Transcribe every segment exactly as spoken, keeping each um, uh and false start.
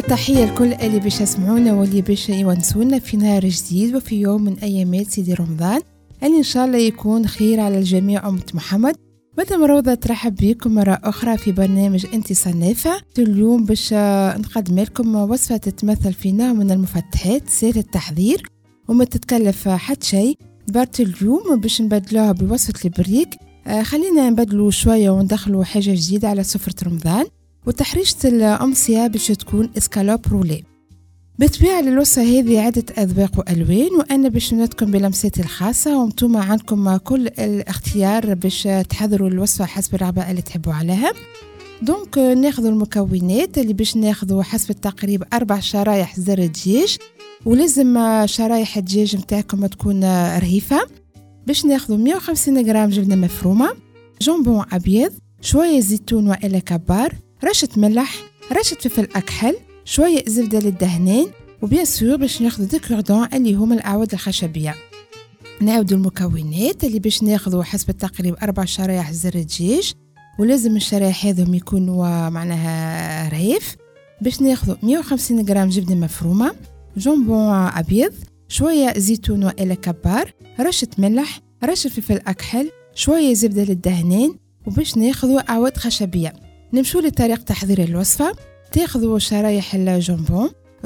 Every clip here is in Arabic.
تحية لكل اللي باش يسمعونا واللي باش يونسونا في نهار جديد وفي يوم من أيامات سيدي رمضان اللي إن شاء الله يكون خير على الجميع أمة محمد. مدام روضة ترحب بكم مرة أخرى في برنامج انتصار نافع. اليوم باش نقدم لكم وصفة تتمثل في نوع من المفتحات سهل التحضير وما تتكلف حد شيء. بارت اليوم باش نبدلوها بوصفة البريك. آه خلينا نبدلوا شوية وندخلوا حاجة جديدة على سفرة رمضان. وتحريشة الأمسية باش تكون اسكالوب رولي. بالطبيعة للوصفة هذه عدة أذواق وألوان وأنا باش نتكم بلمساتي الخاصة وانتم عندكم كل الاختيار باش تحضروا الوصفة حسب الرغبة اللي تحبوا عليها. دونك ناخذ المكونات اللي باش ناخذوا حسب التقريب أربع شرايح زر دجاج ولازم شرايح الدجاج متاعكم تكون رهيفة. باش ناخذوا مية وخمسين غرام جبنة مفرومة، جامبون أبيض، شوية زيتون وإلا كبار، رشة ملح، رشة فلفل أكحل، شوية زبدة للدهنين، وبيان سور باش ناخذ دي كوردون اللي هما الأعواد الخشبية. نعاودوا المكونات اللي باش ناخذوا حسب التقريب أربع شرايح زر دجاج ولازم الشرايح هذهم يكونوا معناها رهيف. باش ناخذوا مية وخمسين غرام جبنة مفرومة، جامبون أبيض، شوية زيتون وإلا كبار، رشة ملح، رشة فلفل أكحل، شوية زبدة للدهنين، وباش ناخذوا أعواد خشبية. نمشوا لطريقة تحضير الوصفة. تاخذوا شرايح الجامبون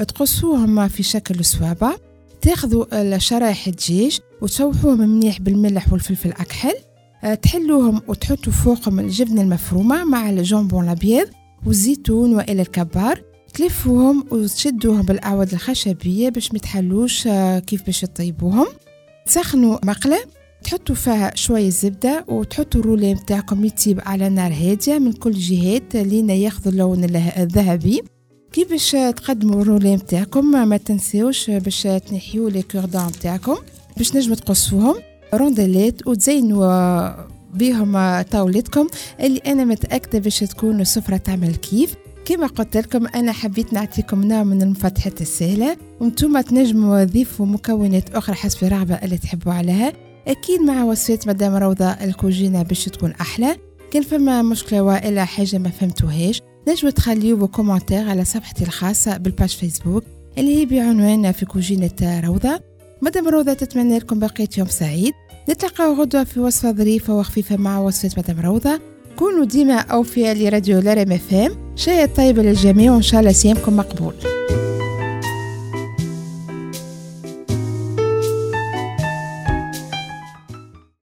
تقصوهم في شكل صوابع، تاخذوا شرايح الدجاج وتشوحوهم منيح بالملح والفلفل الأكحل، تحلوهم وتحطوا فوقهم الجبنة المفرومة مع الجامبون الأبيض والزيتون وإلى الكبار، تلفوهم وتشدوهم بالأعواد الخشبية باش متحلوش كيف باش تطيبوهم. تسخنوا مقلة تحطوا فيها شوية زبدة وتحطوا الرولي متاعكم يطيب على نار هادية من كل جهات لين ياخذ اللون الذهبي. كيف باش تقدموا الرولي متاعكم ما تنسيوش باش تنحيوا لي كوردون متاعكم باش نجم تقصوهم روندلات وتزينوا بهم طاولتكم اللي أنا متأكدة باش تكون سفرة تعمل كيف. كما قلت لكم أنا حبيت نعطيكم نوع من المفتحات السهلة وانتم تنجموا تضيفوا مكونات أخرى حسب الرغبة اللي تحبوا عليها. أكيد مع وصفات مدام روضة الكوجينة باش تكون أحلى. كان فما مشكلة وإلا حاجة ما فهمتوهاش نجموا تخليوه بكومنتير على صفحتي الخاصة بالباج فيسبوك اللي هي بعنوان في كوجينة روضة. مدام روضة تتمنى لكم بقية يوم سعيد. نتلقاو غدوة في وصفة ظريفة وخفيفة مع وصفات مدام روضة. كونوا ديما أوفياء لراديو لارم اف ام. شيء طيب للجميع وإن شاء الله صيامكم مقبول.